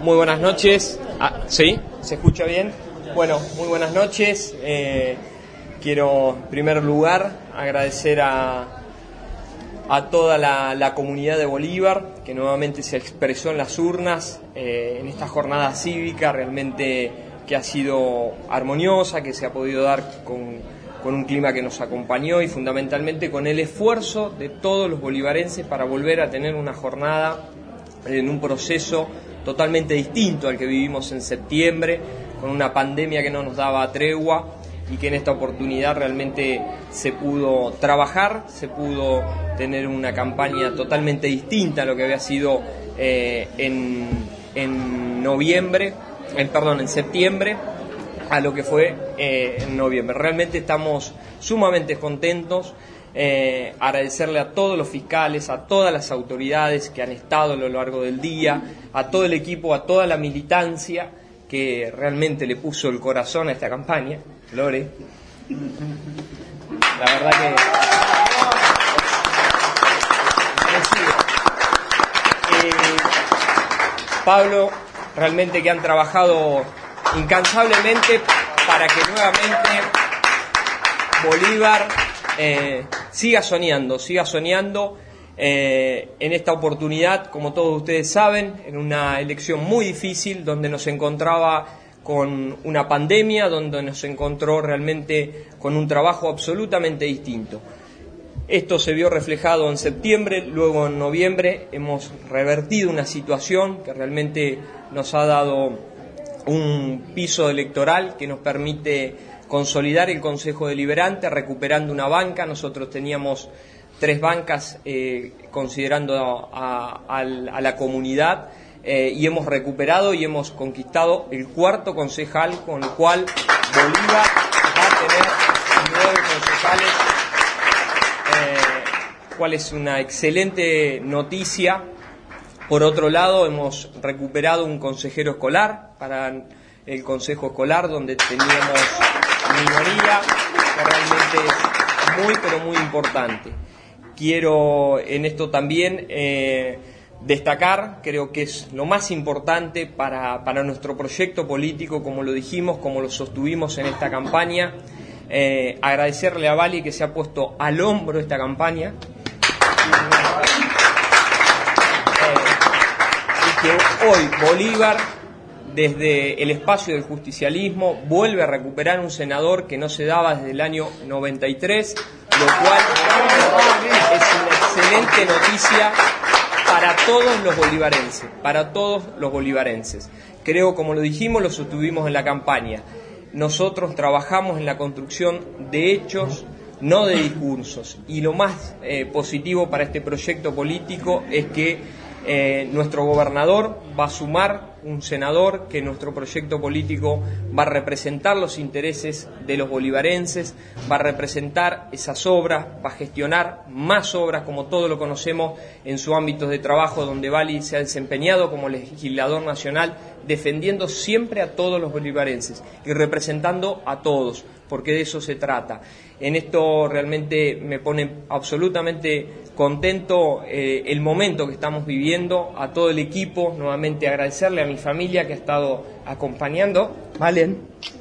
Muy buenas noches. ¿Sí? ¿Se escucha bien? Bueno, muy buenas noches. Quiero, en primer lugar, agradecer a toda la comunidad de Bolívar, que nuevamente se expresó en las urnas, en esta jornada cívica realmente que ha sido armoniosa, que se ha podido dar con un clima que nos acompañó y fundamentalmente con el esfuerzo de todos los bolivarenses para volver a tener una jornada en un proceso totalmente distinto al que vivimos en septiembre, con una pandemia que no nos daba tregua y que en esta oportunidad realmente se pudo trabajar, se pudo tener una campaña totalmente distinta a lo que había sido en septiembre, a lo que fue en noviembre. Realmente estamos sumamente contentos. Agradecerle a todos los fiscales, a todas las autoridades que han estado a lo largo del día, a todo el equipo, a toda la militancia que realmente le puso el corazón a esta campaña. Lore, la verdad que Pablo, realmente que han trabajado incansablemente para que nuevamente Bolívar siga soñando en esta oportunidad, como todos ustedes saben, en una elección muy difícil donde nos encontraba con una pandemia, donde nos encontró realmente con un trabajo absolutamente distinto. Esto se vio reflejado en septiembre, luego en noviembre hemos revertido una situación que realmente nos ha dado un piso electoral que nos permite consolidar el Consejo Deliberante, recuperando una banca. Nosotros teníamos 3 bancas considerando a la comunidad y hemos recuperado y hemos conquistado el 4º concejal, con el cual Bolívar va a tener 9 concejales, cual es una excelente noticia. Por otro lado, hemos recuperado un consejero escolar para el consejo escolar, donde teníamos minoría, que realmente es muy, pero muy importante. Quiero en esto también destacar, creo que es lo más importante para nuestro proyecto político, como lo dijimos, como lo sostuvimos en esta campaña, agradecerle a Vali que se ha puesto al hombro esta campaña, y que hoy Bolívar, desde el espacio del justicialismo, vuelve a recuperar un senador que no se daba desde el año 93, lo cual es una excelente noticia para todos los bolivarenses, Creo, como lo dijimos, lo sostuvimos en la campaña. Nosotros trabajamos en la construcción de hechos, no de discursos. Y lo más positivo para este proyecto político es que nuestro gobernador va a sumar un senador, que nuestro proyecto político va a representar los intereses de los bolivarenses, va a representar esas obras, va a gestionar más obras, como todos lo conocemos, en su ámbito de trabajo, donde Vali se ha desempeñado como legislador nacional, defendiendo siempre a todos los bolivarenses y representando a todos, porque de eso se trata. En esto realmente me pone absolutamente contento el momento que estamos viviendo, a todo el equipo, nuevamente agradecerle a mi familia que ha estado acompañando. ¿Valen?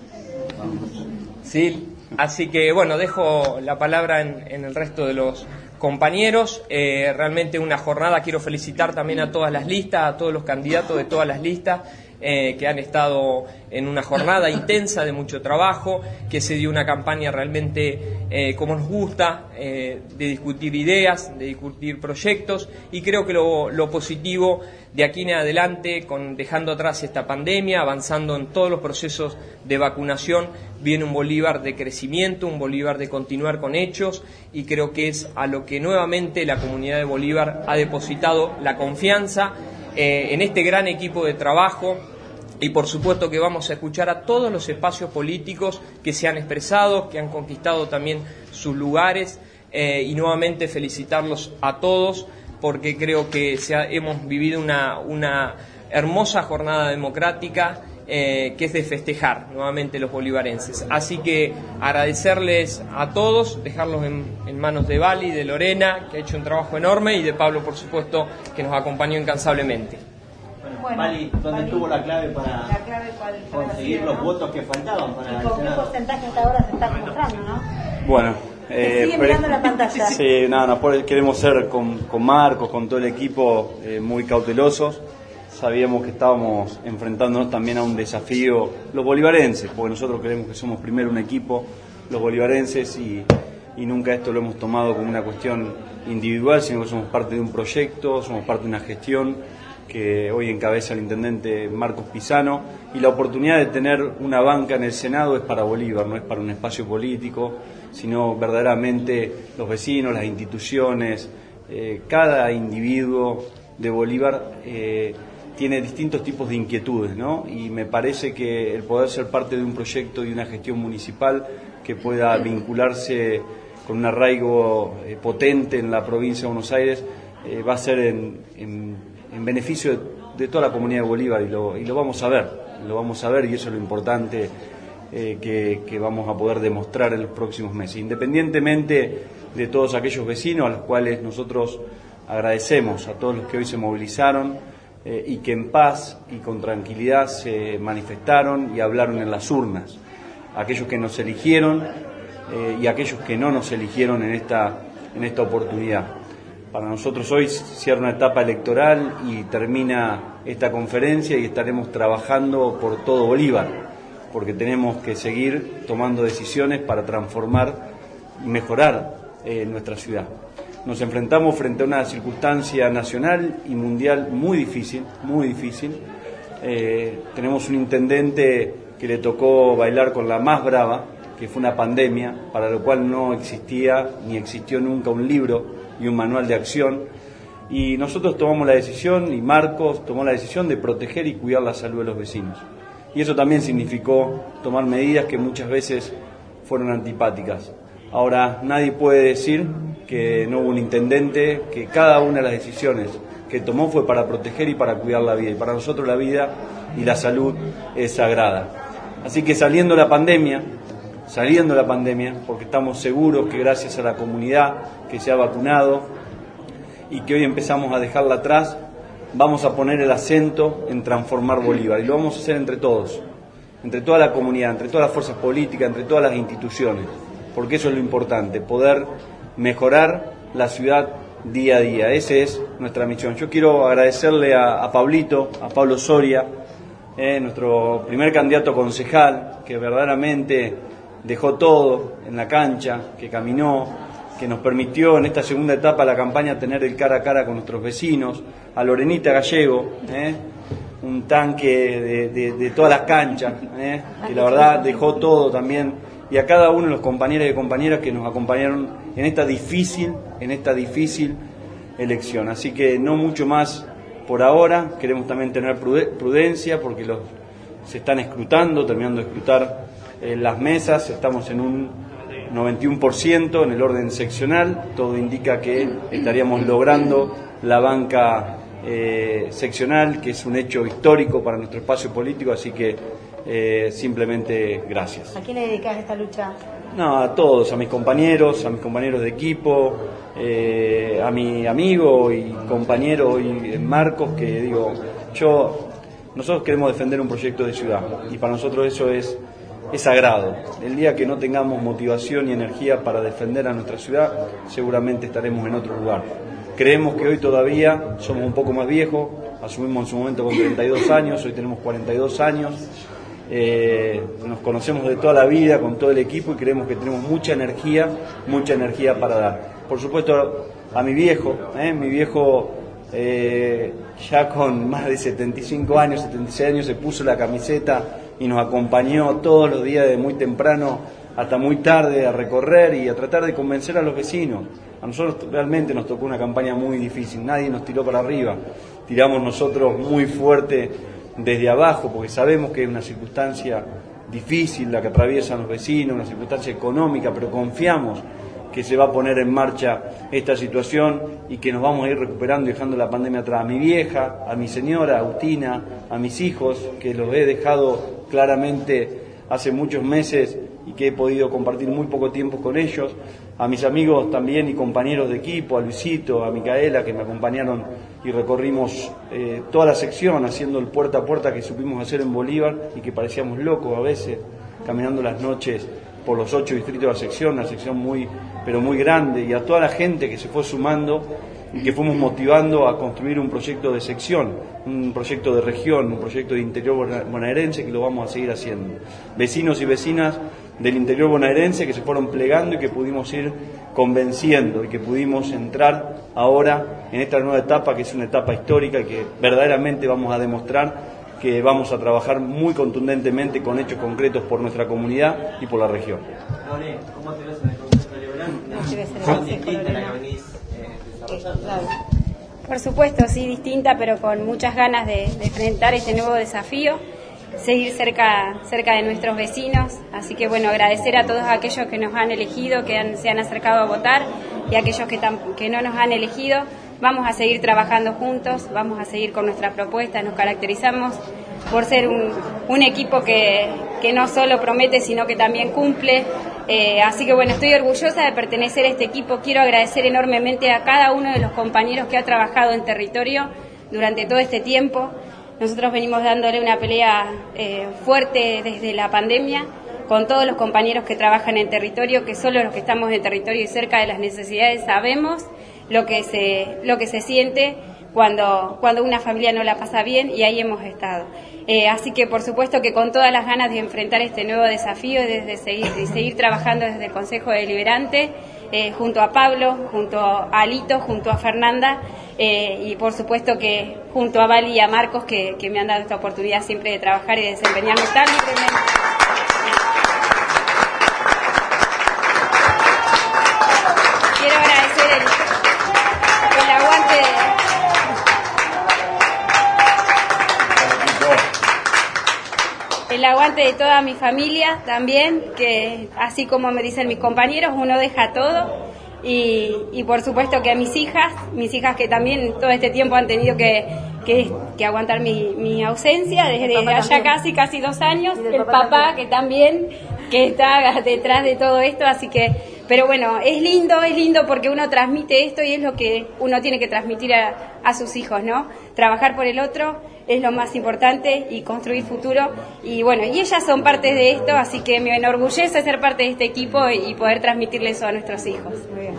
Sí, así que bueno, dejo la palabra en el resto de los compañeros. Realmente una jornada, quiero felicitar también a todas las listas, a todos los candidatos de todas las listas, que han estado en una jornada intensa de mucho trabajo, que se dio una campaña realmente como nos gusta, de discutir ideas, de discutir proyectos, y creo que lo positivo de aquí en adelante, dejando atrás esta pandemia, avanzando en todos los procesos de vacunación, viene un Bolívar de crecimiento, un Bolívar de continuar con hechos, y creo que es a lo que nuevamente la comunidad de Bolívar ha depositado la confianza en este gran equipo de trabajo. Y por supuesto que vamos a escuchar a todos los espacios políticos que se han expresado, que han conquistado también sus lugares, y nuevamente felicitarlos a todos, porque creo que hemos vivido una hermosa jornada democrática, que es de festejar nuevamente los bolivarenses. Así que agradecerles a todos, dejarlos en manos de Vali, de Lorena, que ha hecho un trabajo enorme, y de Pablo, por supuesto, que nos acompañó incansablemente. Bueno, Bueno, Vali, ¿dónde estuvo la clave para conseguir los votos que faltaban para el ¿Con qué Senado? porcentaje hasta ahora se está mostrando, no? Bueno, sigue mirando la pantalla. Sí, queremos ser con Marcos, con todo el equipo, muy cautelosos. Sabíamos que estábamos enfrentándonos también a un desafío, los bolivarenses, porque nosotros creemos que somos primero un equipo, los bolivarenses, y nunca esto lo hemos tomado como una cuestión individual, sino que somos parte de un proyecto, somos parte de una gestión que hoy encabeza el intendente Marcos Pisano, y la oportunidad de tener una banca en el Senado es para Bolívar, no es para un espacio político, sino verdaderamente los vecinos, las instituciones, cada individuo de Bolívar tiene distintos tipos de inquietudes, ¿no? Y me parece que el poder ser parte de un proyecto y una gestión municipal que pueda vincularse con un arraigo potente en la provincia de Buenos Aires va a ser en beneficio de toda la comunidad de Bolívar, y lo vamos a ver, y eso es lo importante que vamos a poder demostrar en los próximos meses, independientemente de todos aquellos vecinos a los cuales nosotros agradecemos, a todos los que hoy se movilizaron y que en paz y con tranquilidad se manifestaron y hablaron en las urnas, aquellos que nos eligieron y aquellos que no nos eligieron en esta oportunidad. Para nosotros hoy cierra una etapa electoral y termina esta conferencia, y estaremos trabajando por todo Bolívar, porque tenemos que seguir tomando decisiones para transformar y mejorar nuestra ciudad. Nos enfrentamos frente a una circunstancia nacional y mundial muy difícil, muy difícil. Tenemos un intendente que le tocó bailar con la más brava, que fue una pandemia, para lo cual no existía ni existió nunca un libro y un manual de acción. Y nosotros tomamos la decisión, y Marcos tomó la decisión, de proteger y cuidar la salud de los vecinos. Y eso también significó tomar medidas que muchas veces fueron antipáticas. Ahora, nadie puede decir que no hubo un intendente, que cada una de las decisiones que tomó fue para proteger y para cuidar la vida. Y para nosotros la vida y la salud es sagrada. Así que saliendo de la pandemia, porque estamos seguros que gracias a la comunidad que se ha vacunado y que hoy empezamos a dejarla atrás, vamos a poner el acento en transformar Bolívar, y lo vamos a hacer entre todos, entre toda la comunidad, entre todas las fuerzas políticas, entre todas las instituciones, porque eso es lo importante, poder mejorar la ciudad día a día. Esa es nuestra misión. Yo quiero agradecerle a Pablito, a Pablo Soria, nuestro primer candidato concejal, que verdaderamente dejó todo en la cancha, que caminó, que nos permitió en esta segunda etapa de la campaña tener el cara a cara con nuestros vecinos, a Lorenita Gallego, un tanque de todas las canchas, que la verdad dejó todo también, y a cada uno de los compañeros y compañeras que nos acompañaron en esta difícil elección. Así que no mucho más por ahora, queremos también tener prudencia, porque se están escrutando, terminando de escrutar las mesas, estamos en un 91% en el orden seccional, todo indica que estaríamos logrando la banca seccional, que es un hecho histórico para nuestro espacio político, así que simplemente gracias. ¿A quién le dedicás esta lucha? No, a todos, a mis compañeros de equipo, a mi amigo y compañero y Marcos, que digo, nosotros queremos defender un proyecto de ciudad, y para nosotros eso es sagrado. El día que no tengamos motivación y energía para defender a nuestra ciudad, seguramente estaremos en otro lugar. Creemos que hoy todavía somos un poco más viejos, asumimos en su momento con 32 años, hoy tenemos 42 años, nos conocemos de toda la vida con todo el equipo, y creemos que tenemos mucha energía para dar. Por supuesto, a mi viejo, ya con más de 75 años, 76 años, se puso la camiseta y nos acompañó todos los días de muy temprano hasta muy tarde a recorrer y a tratar de convencer a los vecinos. A nosotros realmente nos tocó una campaña muy difícil, nadie nos tiró para arriba, tiramos nosotros muy fuerte desde abajo, porque sabemos que es una circunstancia difícil la que atraviesan los vecinos, una circunstancia económica, pero confiamos que se va a poner en marcha esta situación y que nos vamos a ir recuperando y dejando la pandemia atrás. A mi vieja, a mi señora, Agustina, a mis hijos, que los he dejado claramente hace muchos meses y que he podido compartir muy poco tiempo con ellos, a mis amigos también y compañeros de equipo, a Luisito, a Micaela, que me acompañaron y recorrimos toda la sección haciendo el puerta a puerta que supimos hacer en Bolívar y que parecíamos locos a veces, caminando las noches por los 8 distritos de la sección, una sección pero muy grande, y a toda la gente que se fue sumando y que fuimos motivando a construir un proyecto de sección, un proyecto de región, un proyecto de interior bonaerense que lo vamos a seguir haciendo. Vecinos y vecinas del interior bonaerense que se fueron plegando y que pudimos ir convenciendo y que pudimos entrar ahora en esta nueva etapa, que es una etapa histórica y que verdaderamente vamos a demostrar que vamos a trabajar muy contundentemente con hechos concretos por nuestra comunidad y por la región. ¿Cómo te ves en el Consejo Liberante? Por supuesto, sí, distinta, pero con muchas ganas de enfrentar este nuevo desafío, seguir cerca de nuestros vecinos. Así que bueno, agradecer a todos aquellos que nos han elegido, que se han acercado a votar, y a aquellos que no nos han elegido. Vamos a seguir trabajando juntos, vamos a seguir con nuestras propuestas. Nos caracterizamos por ser un equipo que no solo promete, sino que también cumple. Así que bueno, estoy orgullosa de pertenecer a este equipo. Quiero agradecer enormemente a cada uno de los compañeros que ha trabajado en territorio durante todo este tiempo. Nosotros venimos dándole una pelea fuerte desde la pandemia con todos los compañeros que trabajan en territorio, que solo los que estamos en territorio y cerca de las necesidades sabemos lo que se siente cuando una familia no la pasa bien, y ahí hemos estado. Así que por supuesto que con todas las ganas de enfrentar este nuevo desafío y de seguir trabajando desde el Consejo Deliberante, junto a Pablo, junto a Alito, junto a Fernanda, y por supuesto que junto a Vali y a Marcos, que me han dado esta oportunidad siempre de trabajar y de desempeñarme tan libremente. Quiero agradecer el aguante de toda mi familia también, que así como me dicen mis compañeros, uno deja todo, y por supuesto que a mis hijas que también todo este tiempo han tenido que aguantar mi ausencia desde allá casi 2 años, el papá que también que está detrás de todo esto, así que, pero bueno, es lindo porque uno transmite esto y es lo que uno tiene que transmitir a sus hijos, ¿no? Trabajar por el otro es lo más importante y construir futuro, y bueno, y ellas son parte de esto, así que me enorgullece ser parte de este equipo y poder transmitirles eso a nuestros hijos. Muy bien.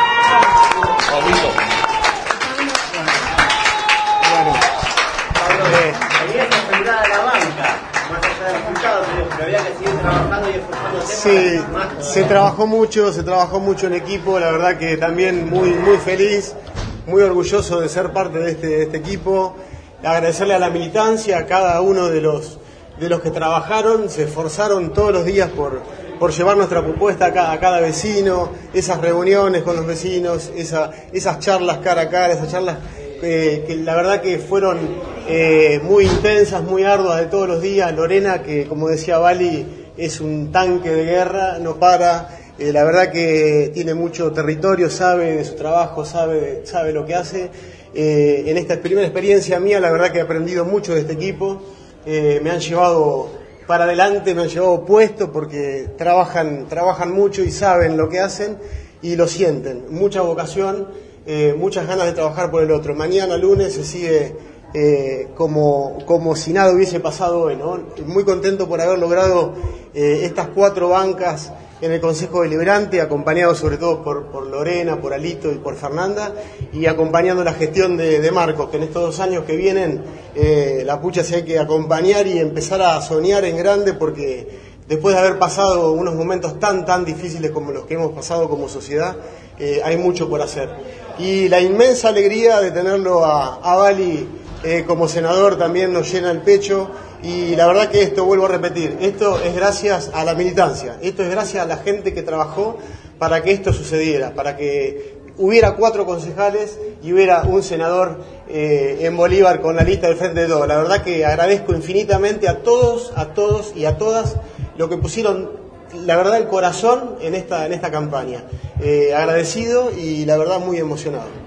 Tenías que enfrentar a la banca, más allá del resultado, pero había que seguir trabajando y esforzándose. Sí, se trabajó mucho en equipo, la verdad que también muy feliz, muy orgulloso de ser parte de este equipo. Agradecerle a la militancia, a cada uno de los que trabajaron, se esforzaron todos los días por llevar nuestra propuesta a cada vecino, esas reuniones con los vecinos, esas charlas cara a cara, esas charlas que la verdad que fueron muy intensas, muy arduas de todos los días. Lorena, que como decía Vali, es un tanque de guerra, no para, la verdad que tiene mucho territorio, sabe de su trabajo, sabe lo que hace. En esta primera experiencia mía, la verdad que he aprendido mucho de este equipo, me han llevado para adelante, me han llevado puesto porque trabajan mucho y saben lo que hacen y lo sienten, mucha vocación, muchas ganas de trabajar por el otro. Mañana lunes se sigue como si nada hubiese pasado hoy, ¿no? Muy contento por haber logrado estas 4 bancas en el Consejo Deliberante, acompañado sobre todo por Lorena, por Alito y por Fernanda, y acompañando la gestión de Marcos, que en estos 2 años que vienen la pucha se hay que acompañar y empezar a soñar en grande, porque después de haber pasado unos momentos tan difíciles como los que hemos pasado como sociedad, hay mucho por hacer. Y la inmensa alegría de tenerlo a Vali como senador también nos llena el pecho. Y la verdad que esto, vuelvo a repetir, esto es gracias a la militancia, esto es gracias a la gente que trabajó para que esto sucediera, para que hubiera 4 concejales y hubiera un senador en Bolívar con la lista del Frente de Todos. La verdad que agradezco infinitamente a todos y a todas lo que pusieron, la verdad, el corazón en esta campaña. Agradecido y la verdad muy emocionado.